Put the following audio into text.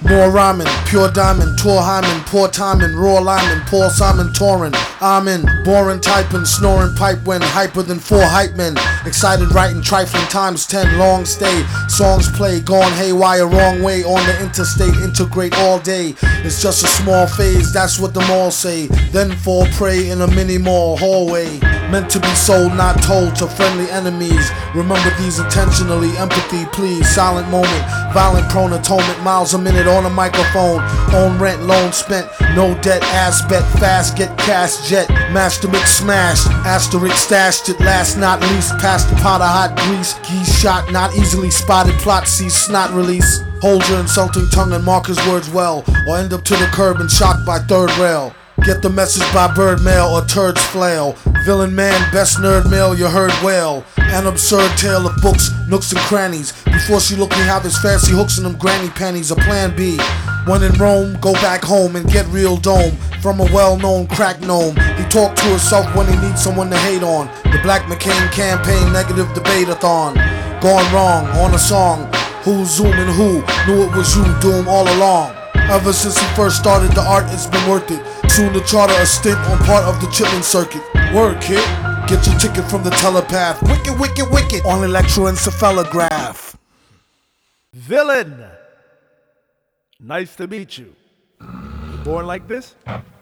More rhyming, pure diamond, tour hymen, poor timing, raw lineman, Paul Simon touring. I'm in, boring typing, snoring pipe when hyper than 4 hype men. Excited writing, trifling times 10, long stay. Songs play, gone haywire, wrong way on the interstate, integrate all day. It's just a small phase, that's what the malls say. Then fall prey in a mini mall hallway. Meant to be sold, not told to friendly enemies. Remember these intentionally, empathy please. Silent moment, violent prone atonement, miles a minute on a microphone. Own rent, loan spent, no debt, ass bet, fast get cash jet. Master mix smashed, asterisk stashed it last not least. Past the pot of hot grease, geese shot, not easily spotted, plot see snot release. Hold your insulting tongue and mark his words well, or end up to the curb and shocked by third rail. Get the message by bird mail or turds flail. Villain man, best nerd mail you heard well. An absurd tale of books, nooks and crannies. Before she looked me have his fancy hooks in them granny panties. A plan B. When in Rome, go back home and get real dome from a well-known crack gnome. He talked to himself when he needs someone to hate on. The Black McCain campaign, negative debate-a-thon. Gone wrong on a song. Who's zooming who? Knew it was you, doom all along. Ever since he first started the art, it's been worth it. Soon to charter a stint on part of the chitlin circuit. Word, kid. Get your ticket from the telepath. Wicked, wicked, wicked. On electroencephalograph. Villain. Nice to meet you. Born like this?